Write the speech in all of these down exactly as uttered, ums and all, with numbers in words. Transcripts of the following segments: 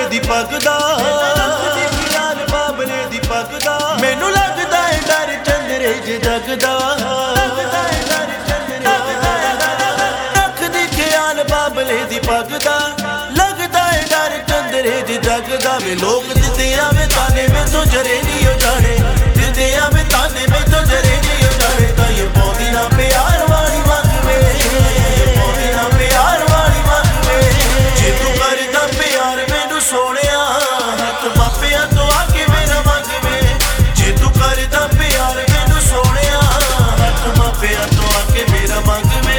दी पग दा, लाल बाबले दी पग दा। मैनू लगदा है डर चंदरे ज जगदा, रख दी ख्याल बाबले दी पग दा। लगदा है डर चंदरे ज जगदा। वे लोग दिंदे आवे ताने में तो जरे नहीं हो जाने, दिंदे आवे ताने में तो जरे नहीं हो जाने। तां ये पौंदी ना प्यार वाली मंग वे, पौंदी ना प्यार वाली मंग वे। जे तू करदा प्यार मैनू सोहणिया, हथ मापिया तो आके मेरा मंग वे। जे तू करदा प्यार मैनू सोहणिया, हथ मापिया तो आके मेरा मंग वे।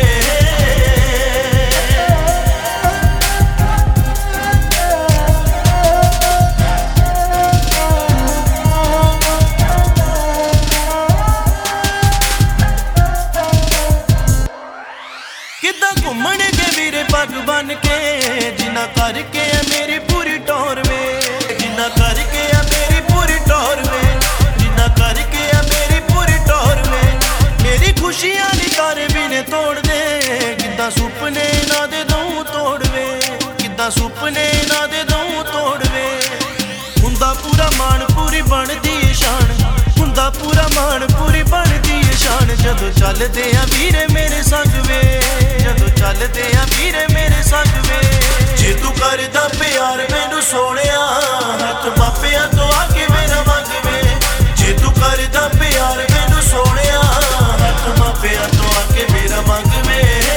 किदा घूमण के वीरे पग बन के, जिन्ना करके है मेरी पूरी टोर वे, जिन्ना करके है मेरी पूरी टोर वे, जिन्ना करके है मेरी पूरी टोर वे। मेरी खुशियां नी तारे भी ने तोड़ दे, किदा सुपने ना दे दूं तोड़ वे, किदा सुपने ना दे दूं तोड़ वे। हुंदा पूरा मान पूरी बनदी शान, हुंदा पूरा मान पूरी बनदी शान। जदों चलदे आ वीरे मेरे संग वे, जदों चलदे आ वीरे मेरे संग वे। जे तू करदा प्यार मैनू सोहणिया, हथ मापिया तो आके मेरा मंग वे। जे तू करदा प्यार मैनू सोहणिया, हथ मापिया तो आके मेरा मंग वे।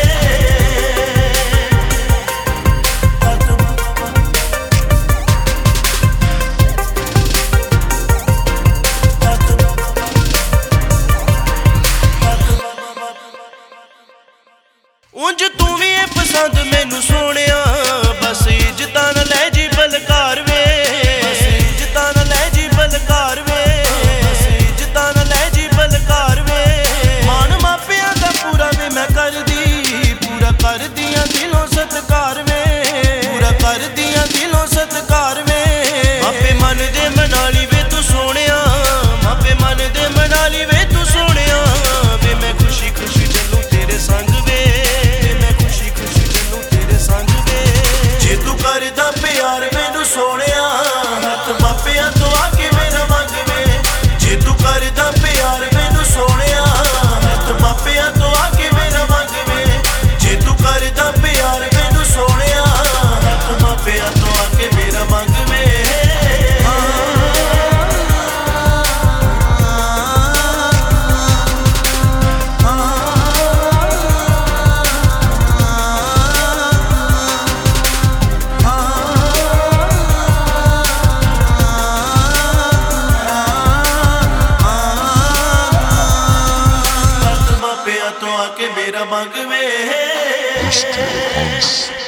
उंज तू भी है पसंद मैनू सोहणिया, बस इज्जतां ना लै जी बलकार वे, बस इज्जतां ना लै जी बलकार वे, बस इज्जतां ना लै जी बलकार वे। मान मापिया दा पूरा वे मैं कर दी, पूरा कर दियां दिलों सत्कार वे, पूरा कर दियां दिलों सत्कार वे। मापे मन दे मनाली वे तू सोहणिया, मापे मन दे मनाली वे तू सोहणिया। वे मैं खुशी खुशी चलूं तेरे संग वे, जे तू करदा प्यार मैनू सोहणिया, हथ मापिया तो आके मेरा मंग वे। जे तू करदा प्यार मैनू सोहणिया, हथ मापिया तो आके मेरा मंग वे। जे तू करदा प्यार मैनू सोहणिया, हथ मापिया तो आके मेरा मंग वे। तो आके मेरा मंग वे।